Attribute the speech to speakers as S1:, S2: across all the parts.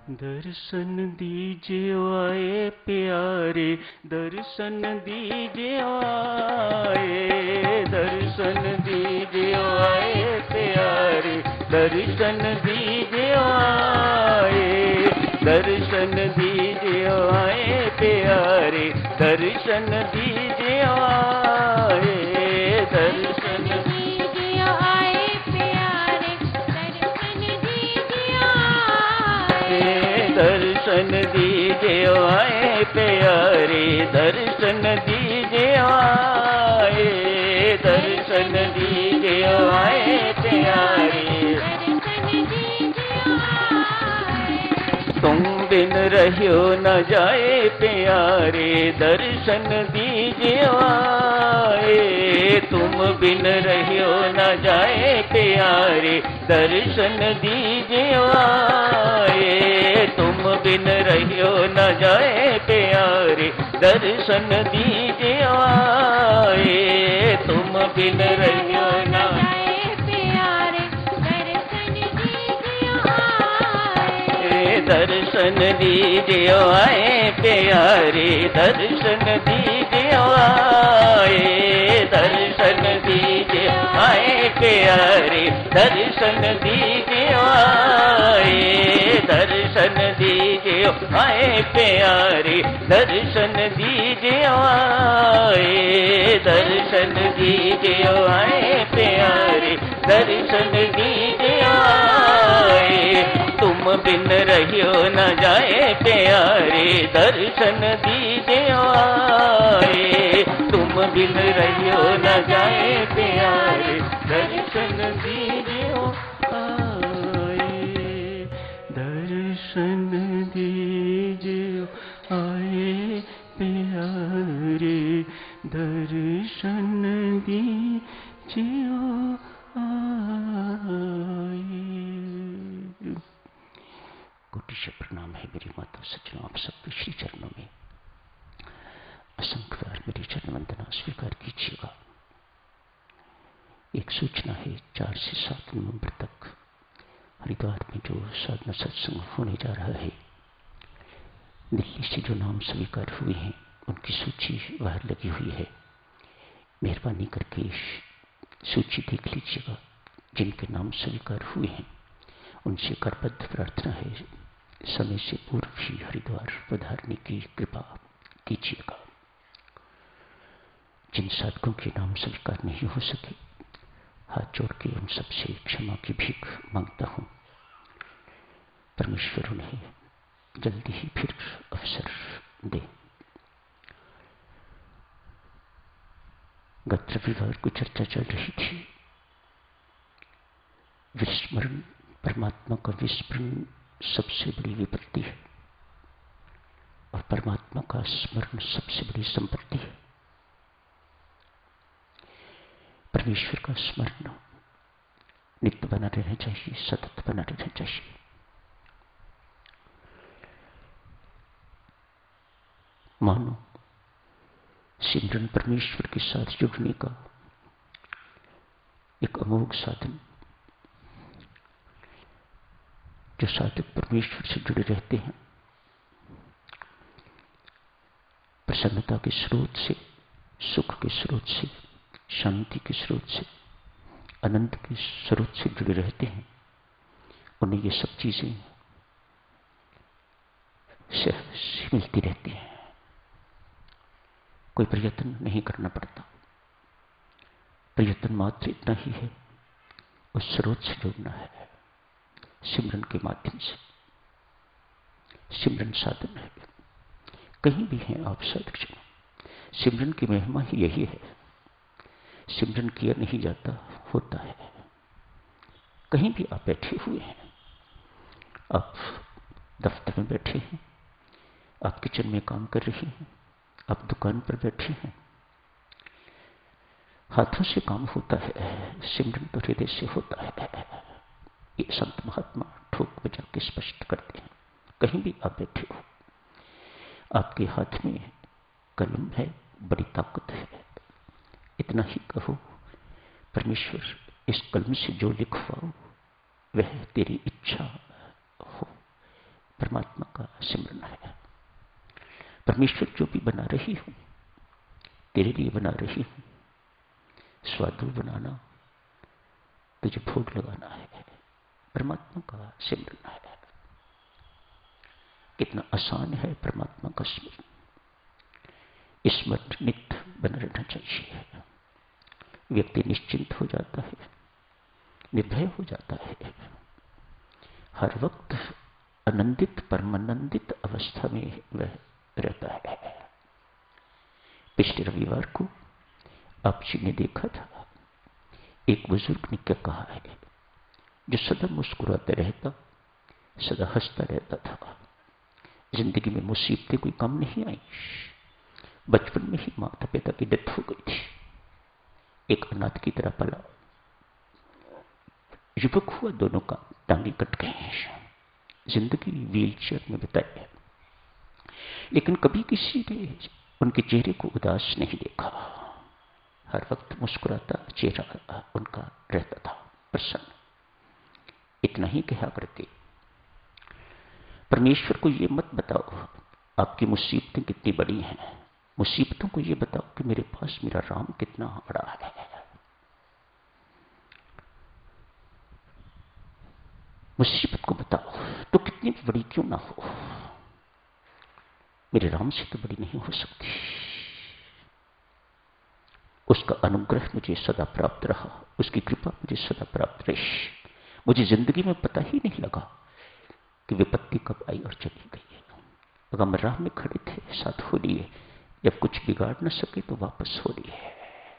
S1: दर्शन दीजिए आए प्यारे, दर्शन दीजिए आए, दर्शन दीजिए आए प्यारे, दर्शन दीजिए आए, दर्शन दीजिए आए प्यारे, दर्शन दीजिए आए, दर्शन दीजिए आए प्यारे, दर्शन दीजिए आए प्यारे, दर्शन दीजिए आए, दर्शन दीजिए आए प्यारे, तुम बिन रहियो न जाए प्यारे, दर्शन दीजिए आए, तुम बिन रहियो न जाए प्यारे, दर्शन दीजिए आए, तुम बिन रहियो न जाए प्यारे, दर्शन दीजिए आए, तुम बिन रहियो न जाए प्यारे, दर्शन दीजिए आए प्यारे, दर्शन दीजिए आए, दर्शन दीजिए आए प्यारे, दर्शन दीजिए आए, दर्शन दीजिए आए प्यारे, दर्शन दीजिए आए, दर्शन दीजिए आए प्यारे, दर्शन दीजिए आए, तुम बिन रहियो न जाए प्यारे, दर्शन दीजिए आए, तुम बिन रहियो न जाए प्यारे, दर्शन दीजिए आए, दर्शन दीजिए आए प्यारे, दर्शन दीजिए आए। कोटि से प्रणाम है मेरी माता सज्जनों, आप सबके श्री चरणों में असंख्य बार मेरी चरण वंदना स्वीकार कीजिएगा। एक सूचना है, 4 से 7 नवंबर तक हरिद्वार में जो साधना सत्संग होने जा रहा है, दिल्ली से जो नाम स्वीकार हुए हैं उनकी सूची बाहर लगी हुई है। मेहरबानी करके सूची देख लीजिएगा। जिनके नाम स्वीकार हुए हैं उनसे करबद्ध प्रार्थना है, समय से पूर्व ही हरिद्वार पधारने की कृपा कीजिएगा। जिन साधकों के नाम स्वीकार नहीं हो सके, हाथ जोड़ के उन सबसे क्षमा की भीख मांगता हूं। परमेश्वर उन्हें जल्दी ही फिर अवसर दे। गत रविवार को चर्चा चल रही थी, विस्मरण, परमात्मा का विस्मरण सबसे बड़ी विपत्ति है और परमात्मा का स्मरण सबसे बड़ी संपत्ति है। परमेश्वर का स्मरण नित्य बना रहना चाहिए, सतत बना रहना चाहिए। मानो सिमरन परमेश्वर के साथ जुड़ने का एक अमोघ साधन। जो साधक परमेश्वर से जुड़े रहते हैं, प्रसन्नता के स्रोत से, सुख के स्रोत से, शांति के स्रोत से, आनंद के स्रोत से जुड़े रहते हैं, उन्हें ये सब चीजें से मिलती रहती हैं। कोई प्रयत्न नहीं करना पड़ता। प्रयत्न मात्र इतना ही है, उस स्रोत से जुड़ना है सिमरन के माध्यम से। सिमरन साधन है। कहीं भी हैं आप साधक जन, सिमरन की महिमा ही यही है। सिमरन किया नहीं जाता, होता है। कहीं भी आप बैठे हुए हैं, आप दफ्तर में बैठे हैं, आप किचन में काम कर रहे हैं, आप दुकान पर बैठे हैं, हाथों से काम होता है, सिमरन तो हृदय से होता है। ये संत महात्मा ठोक बजा के स्पष्ट करते हैं। कहीं भी आप बैठे हो, आपके हाथ में कलम है, बड़ी ताकत है। इतना ही कहो, परमेश्वर इस कलम से जो लिखवाओ वह तेरी इच्छा हो। परमात्मा परमात्मा का सिमरन है। परमेश्वर जो भी बना रही हूं तेरे लिए बना रही हूं, स्वादु बनाना, तुझे भोग लगाना है, परमात्मा का सिमरन है। कितना आसान है परमात्मा का स्मरण। स्मरण नित्य बना रहना चाहिए। व्यक्ति निश्चिंत हो जाता है, निर्भय हो जाता है, हर वक्त आनंदित परमानंदित अवस्था में वह रहता है। पिछले रविवार को आप जी ने देखा था, एक बुजुर्ग ने क्या कहा है, जो सदा मुस्कुराता रहता, सदा हंसता रहता था, जिंदगी में मुसीबतें कोई कम नहीं आई। बचपन में ही माता पिता की डेथ हो गई थी, एक अनाथ की तरह पला, युवक हुआ, दोनों का टांगे कट गए, जिंदगी व्हीलचेयर में बिताई, लेकिन कभी किसी ने उनके चेहरे को उदास नहीं देखा। हर वक्त मुस्कुराता चेहरा उनका रहता था, प्रसन्न। इतना ही कहा करके, परमेश्वर को ये मत बताओ आपकी मुसीबतें कितनी बड़ी हैं, मुसीबतों को ये बताओ कि मेरे पास मेरा राम कितना बड़ा है। मुसीबत को बताओ तो कितनी बड़ी क्यों ना हो, मेरे राम से तो बड़ी नहीं हो सकती। उसका अनुग्रह मुझे सदा प्राप्त रहा, उसकी कृपा मुझे सदा प्राप्त रही। मुझे जिंदगी में पता ही नहीं लगा कि विपत्ति कब आई और चली गई। गम राह में खड़े थे, साथ हो लिए, जब कुछ बिगाड़ न सके तो वापस हो लिए।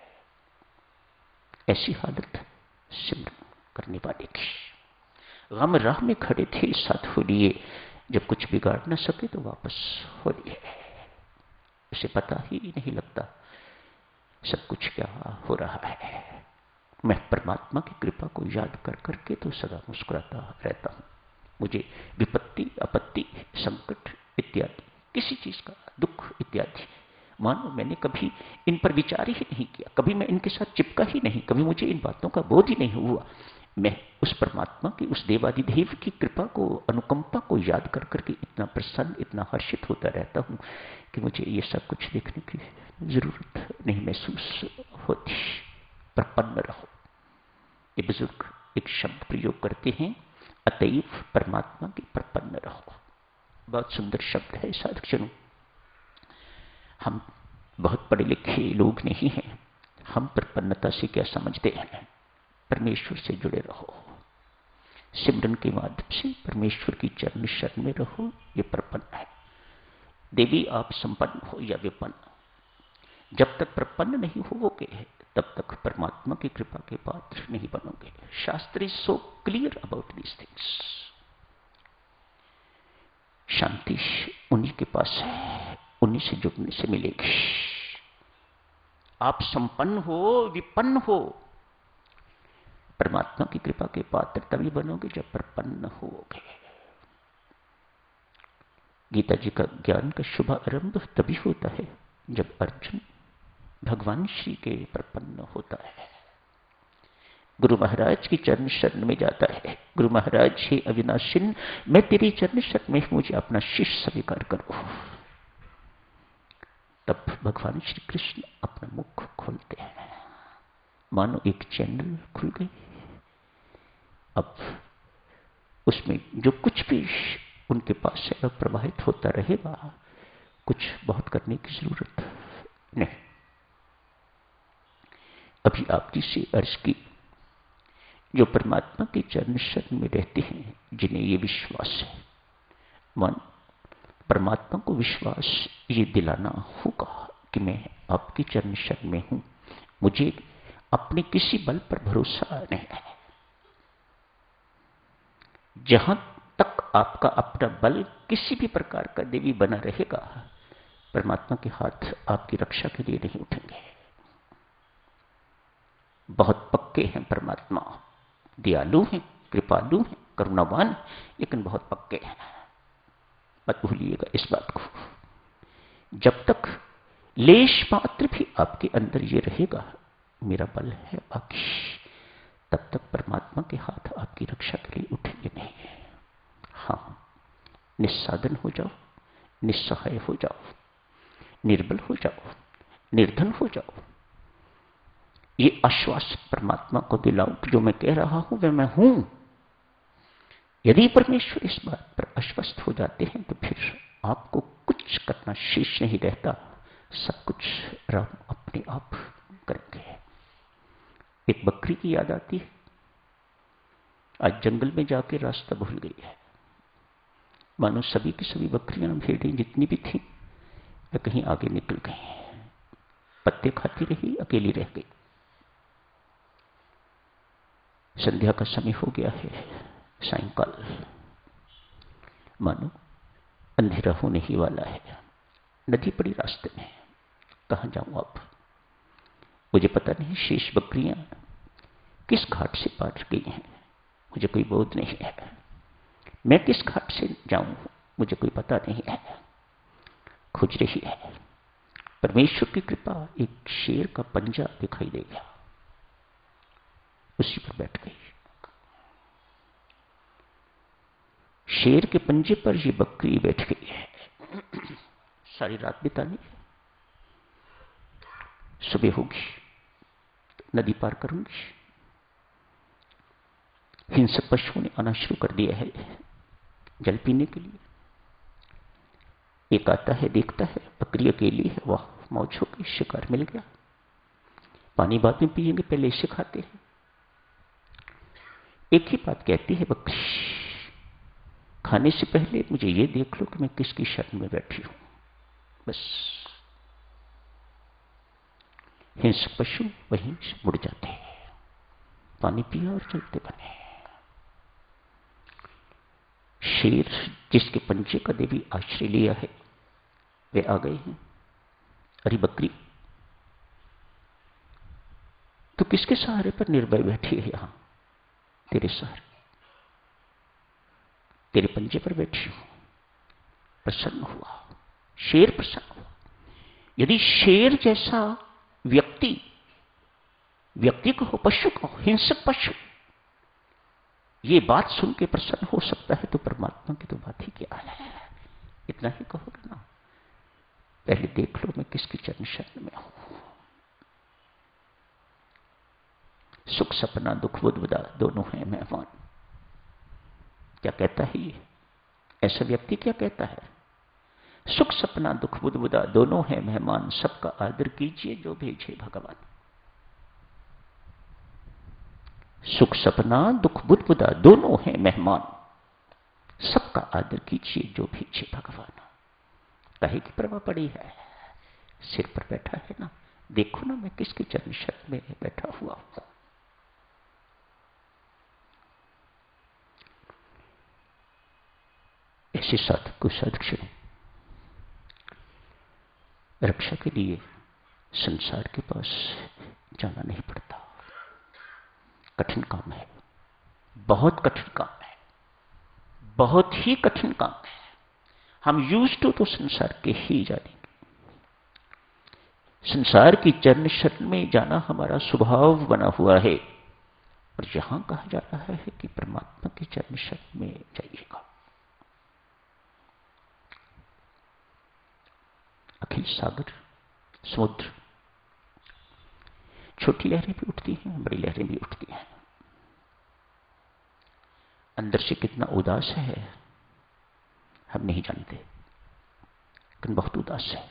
S1: ऐसी हालत सिमरन करने वाले की। गम राह में खड़े थे, साथ हो लिए, जब कुछ बिगाड़ न सके तो वापस हो लिए। उसे पता ही नहीं लगता सब कुछ क्या हो रहा है। मैं परमात्मा की कृपा को याद कर करके तो सदा मुस्कुराता रहता हूं। मुझे विपत्ति, आपत्ति, संकट इत्यादि, किसी चीज का दुख इत्यादि, मानो मैंने कभी इन पर विचार ही नहीं किया, कभी मैं इनके साथ चिपका ही नहीं, कभी मुझे इन बातों का बोध ही नहीं हुआ। मैं उस परमात्मा की, उस देवादिदेव की कृपा को, अनुकंपा को याद कर करके इतना प्रसन्न, इतना हर्षित होता रहता हूं कि मुझे ये सब कुछ देखने की जरूरत नहीं महसूस होती। प्रपन्न रहो, ये बुजुर्ग एक शब्द प्रयोग करते हैं, अतएव परमात्मा की प्रपन्न रहो। बहुत सुंदर शब्द है साधकजनों। हम बहुत पढ़े लिखे लोग नहीं हैं, हम प्रपन्नता से क्या समझते हैं? परमेश्वर से जुड़े रहो, सिमरन के माध्यम से परमेश्वर की चरण शरण में रहो, ये प्रपन्न है। देवी आप संपन्न हो या विपन्न, जब तक प्रपन्न नहीं होगे तब तक परमात्मा की कृपा के पात्र नहीं बनोगे। शास्त्र is so clear about these things. शांति उन्हीं के पास है, उन्हीं से जुड़ने से मिलेगी। आप संपन्न हो, विपन्न हो, परमात्मा की कृपा के पात्र तभी बनोगे जब प्रपन्न होगे। गीता जी का ज्ञान का शुभ आरंभ तभी होता है जब अर्जुन भगवान श्री के प्रपन्न होता है, गुरु महाराज की चरण शरण में जाता है। गुरु महाराज हे अविनाशिन, मैं तेरी चरण शरण में, मुझे अपना शिष्य स्वीकार करो। तब भगवान श्री कृष्ण अपना मुख खोलते हैं, मानो एक चैनल खुल गई। अब उसमें जो कुछ भी उनके पास है वह प्रवाहित होता रहेगा, कुछ बहुत करने की जरूरत नहीं। अभी आप जी से अर्ज की, जो परमात्मा के चरण शरण में रहते हैं, जिन्हें ये विश्वास है, मन परमात्मा को विश्वास ये दिलाना होगा कि मैं आपके चरण शरण में हूं, मुझे अपने किसी बल पर भरोसा नहीं है। जहां तक आपका अपना बल किसी भी प्रकार का देवी बना रहेगा, परमात्मा के हाथ आपकी रक्षा के लिए नहीं उठेंगे। बहुत पक्के हैं परमात्मा, दयालु हैं, कृपालु हैं, करुणावान, लेकिन बहुत पक्के हैं। मत भूलिएगा इस बात को। जब तक लेश मात्र भी आपके अंदर ये रहेगा, मेरा बल है बाकी, तब तक परमात्मा के हाथ आपकी रक्षा के लिए उठेंगे नहीं। हाँ, निस्साधन हो जाओ, निस्सहाय हो जाओ, निर्बल हो जाओ, निर्धन हो जाओ। ये आश्वास परमात्मा को दिलाओ कि जो मैं कह रहा हूं वह मैं हूं। यदि परमेश्वर इस बात पर आश्वस्त हो जाते हैं तो फिर आपको कुछ करना शेष नहीं रहता, सब कुछ राम अपने आप करेंगे। एक बकरी की याद आती है। आज जंगल में जाके रास्ता भूल गई है। मानो सभी की सभी बकरियां भेड़ें जितनी भी थी वे कहीं आगे निकल गई, पत्ते खाती रही, अकेली रह गई। संध्या का समय हो गया है, सायंकाल, मानो अंधेरा होने ही वाला है। नदी पड़ी रास्ते में, कहां जाऊं अब? मुझे पता नहीं शेष बकरियां किस घाट से पार गई हैं, मुझे कोई बोध नहीं है। मैं किस घाट से जाऊं, मुझे कोई पता नहीं है। खोज रही है। परमेश्वर की कृपा, एक शेर का पंजा दिखाई दे गया, उसी पर बैठ गई। शेर के पंजे पर ये बकरी बैठ गई है। सारी रात बितानी है, सुबह होगी तो नदी पार करूंगी। हिंसक पशुओं ने आना शुरू कर दिया है जल पीने के लिए। एक आता है, देखता है बकरी अकेली है, वाह मौज हो गई, शिकार मिल गया। पानी बाद में पिएंगे, पहले इसे खाते हैं। एक ही बात कहती है बकरी, खाने से पहले मुझे ये देख लो कि मैं किसकी शरण में बैठी हूं। बस हिंसक पशु वहीं से मुड़ जाते हैं, पानी पिया और चलते बने। शेर जिसके पंजे का देवी आश्रय लिया है वे आ गए हैं। अरे बकरी, तो किसके सहारे पर निर्भय बैठी है? यहां तेरे सहारे, तेरे पंजे पर बैठी हूं। प्रसन्न हुआ, शेर प्रसन्न हुआ। यदि शेर जैसा व्यक्ति को, पशु को, हिंसक पशु ये बात सुन के प्रसन्न हो सकता है तो परमात्मा की तो बात ही क्या है। इतना ही कहोगे ना, पहले देख लो मैं किसकी चरण शरण में हूं। सुख सपना दुख बुदबुदा दोनों हैं मेहमान। क्या कहता है ये? ऐसा व्यक्ति क्या कहता है? सुख सपना दुख बुदबुदा दोनों हैं मेहमान, सबका आदर कीजिए जो भेजे भगवान। सुख सपना दुख बुदबुदा दोनों हैं मेहमान, सबका आदर कीजिए जो भेजे भगवान। काहे की परवाह पड़ी है? सिर पर बैठा है ना, देखो ना मैं किसके चरण शरण में बैठा हुआ हूं। ऐसे साधक को साधक रक्षा के लिए संसार के पास जाना नहीं पड़ता। कठिन काम है, बहुत कठिन काम है, बहुत ही कठिन काम है। हम यूज्ड टू तो संसार के ही जानेंगे। संसार की चरण शरण में जाना हमारा स्वभाव बना हुआ है, और यहां कहा जा रहा है कि परमात्मा की चरण शरण में जाइएगा। अखिल सागर, समुद्र, छोटी लहरें भी उठती हैं, बड़ी लहरें भी उठती हैं। अंदर से कितना उदास है हम नहीं जानते, लेकिन बहुत उदास है,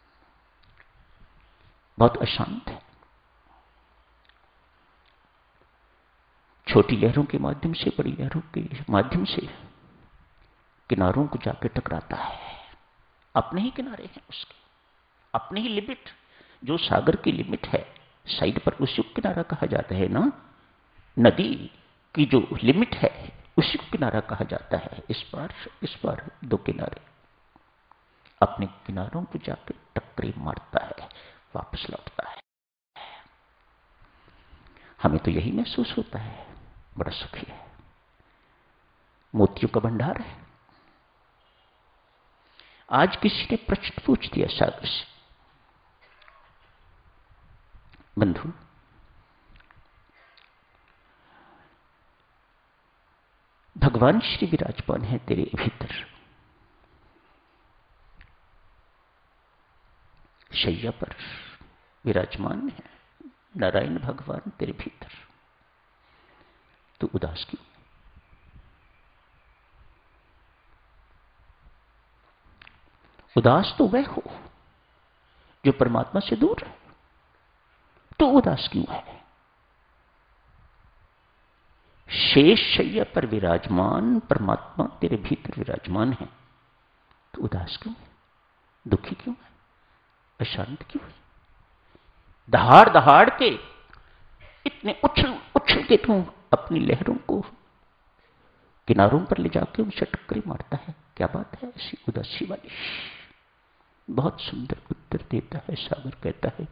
S1: बहुत अशांत है। छोटी लहरों के माध्यम से, बड़ी लहरों के माध्यम से किनारों को जाकर टकराता है। अपने ही किनारे हैं उसके, अपने ही लिमिट, जो सागर की लिमिट है साइड पर, उसी को किनारा कहा जाता है ना। नदी की जो लिमिट है उसी को किनारा कहा जाता है। इस पार दो किनारे, अपने किनारों को जाकर टक्करे मारता है, वापस लौटता है। हमें तो यही महसूस होता है, बड़ा सुखी है, मोतियों का भंडार है। आज किसी ने प्रश्न पूछ दिया सागर से, बंधु भगवान श्री विराजमान है तेरे भीतर, शैया पर विराजमान है नारायण भगवान तेरे भीतर, तू उदास क्यों? उदास तो वह हो जो परमात्मा से दूर है, तो उदास क्यों है? शेष शैया पर विराजमान परमात्मा तेरे भीतर विराजमान है, तो उदास क्यों है? दुखी क्यों है? अशांत क्यों है? दहाड़ दहाड़ के इतने उछल उछल के तू अपनी लहरों को किनारों पर ले जाके उनसे टक्करी मारता है, क्या बात है ऐसी उदासी वाली? बहुत सुंदर उत्तर देता है सागर, कहता है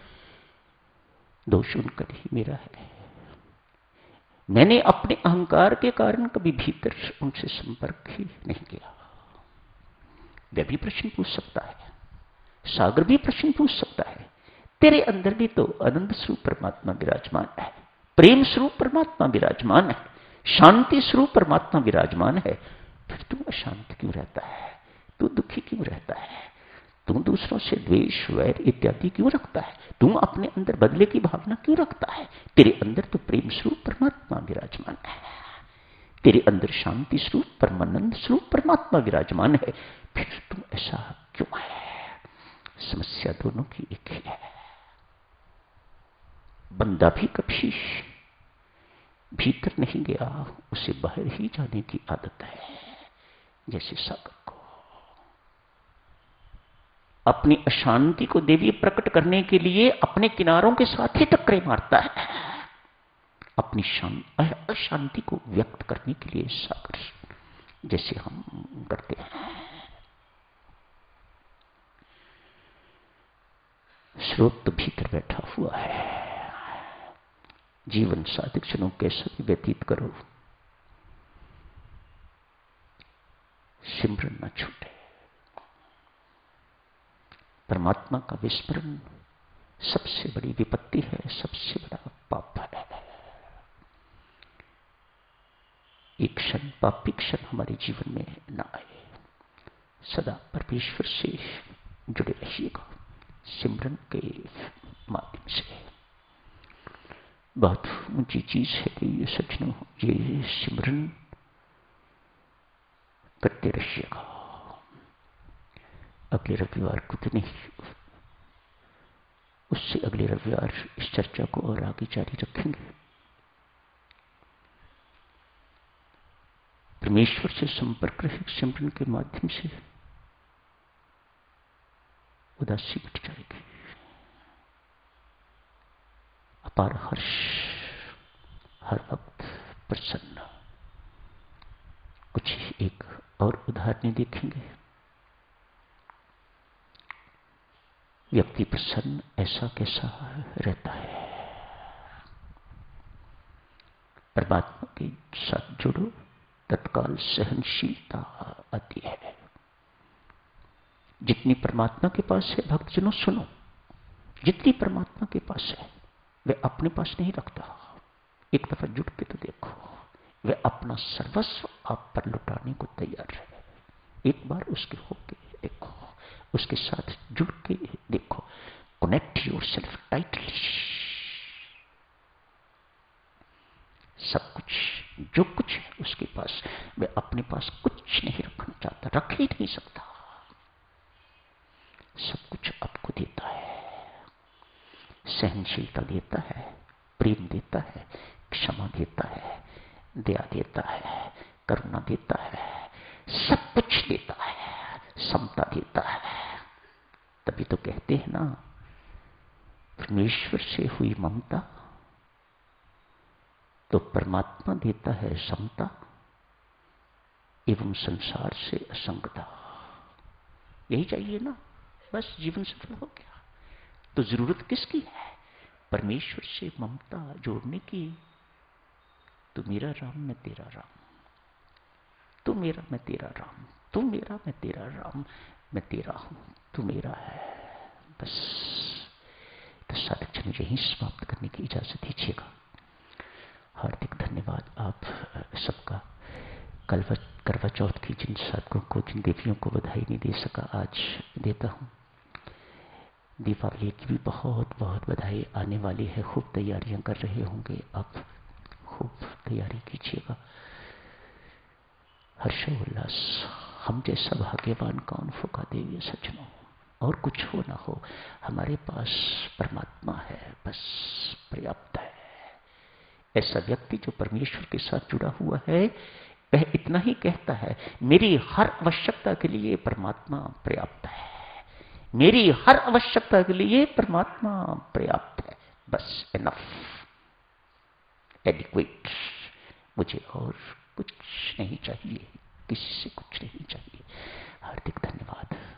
S1: दोष उनका नहीं मेरा है, मैंने अपने अहंकार के कारण कभी भीतर उनसे संपर्क ही नहीं किया। वह भी प्रश्न पूछ सकता है, सागर भी प्रश्न पूछ सकता है, तेरे अंदर भी तो आनंद स्वरूप परमात्मा विराजमान है, प्रेम स्वरूप परमात्मा विराजमान है, शांति स्वरूप परमात्मा विराजमान है, फिर तू अशांत क्यों रहता है? तू दुखी क्यों रहता है? तू दूसरों से द्वेष वैर इत्यादि क्यों रखता है? तू अपने अंदर बदले की भावना क्यों रखता है? तेरे अंदर तो प्रेम स्वरूप परमात्मा विराजमान है, तेरे अंदर शांति स्वरूप परमानंद स्वरूप परमात्मा विराजमान है, फिर तुम ऐसा क्यों है? समस्या दोनों की एक ही है। बंदा भी कभी भीतर नहीं गया, उसे बाहर ही जाने की आदत है। जैसे सागर को अपनी अशांति को देवी प्रकट करने के लिए अपने किनारों के साथ ही टकरे मारता है, अपनी अशांति को व्यक्त करने के लिए सागर जैसे हम करते हैं। स्रोत तो भीतर बैठा हुआ है। जीवन साधक क्षणों कैसे भी व्यतीत करो, सिमरन न छूटे। परमात्मा का विस्मरण सबसे बड़ी विपत्ति है, सबसे बड़ा पाप है। एक क्षण पापी क्षण हमारे जीवन में न आए। सदा परमेश्वर से जुड़े रहिएगा सिमरन के माध्यम से। बहुत ऊंची चीज है कि ये सज्जनों, ये सिमरन करते रहिएगा। अगले रविवार को तो नहीं, उससे अगले रविवार इस चर्चा को और आगे जारी रखेंगे। परमेश्वर से संपर्क रहे सिमरन के माध्यम से, उदासी मिट जाएगी। अपार हर्ष, हर वक्त प्रसन्न। कुछ एक और उदाहरण देखेंगे। व्यक्ति प्रसन्न ऐसा कैसा रहता है? परमात्मा के साथ जुड़ो, तत्काल सहनशीलता आती है। जितनी परमात्मा के पास है भक्तजनों सुनो, जितनी परमात्मा के पास है वह अपने पास नहीं रखता। एक दफा जुट के तो देखो, वह अपना सर्वस्व आप पर लुटाने को तैयार है। एक बार उसके होके देखो, उसके साथ जुड़ के देखो। Connect yourself tightly. सब कुछ जो कुछ है उसके पास, वह अपने पास कुछ नहीं रखना चाहता, रख ही नहीं सकता। सब कुछ आपको देता है, सहनशीलता देता है, प्रेम देता है, क्षमा देता है, दया देता है, करुणा देता है, सब कुछ देता है, समता देता है। तभी तो कहते हैं ना, परमेश्वर से हुई ममता तो परमात्मा देता है समता एवं संसार से असंगता। यही चाहिए ना, बस जीवन सफल हो गया। तो जरूरत किसकी है? परमेश्वर से ममता जोड़ने की। तू मेरा राम मैं तेरा राम, तू मेरा मैं तेरा राम, तू मेरा मैं तेरा राम, मैं तेरा हूं तू मेरा है। बस तो साधक यही समाप्त करने की इजाजत दीजिएगा। हार्दिक धन्यवाद आप सबका। करवा चौथ की जिन साधकों को, जिन देवियों को बधाई नहीं दे सका, आज देता हूं। दीपावली की भी बहुत बहुत बधाई आने वाली है। खूब तैयारियां कर रहे होंगे आप, खूब तैयारी कीजिएगा। हर्षोल्लास, हम जैसा भाग्यवान कौन होगा देवी सज्जनों। और कुछ हो ना हो, हमारे पास परमात्मा है, बस पर्याप्त है। ऐसा व्यक्ति जो परमेश्वर के साथ जुड़ा हुआ है, वह इतना ही कहता है, मेरी हर आवश्यकता के लिए परमात्मा पर्याप्त है, मेरी हर आवश्यकता के लिए परमात्मा पर्याप्त है, बस इनफ, एडिक्वेट। मुझे और कुछ नहीं चाहिए, किसी से कुछ नहीं चाहिए। हार्दिक धन्यवाद।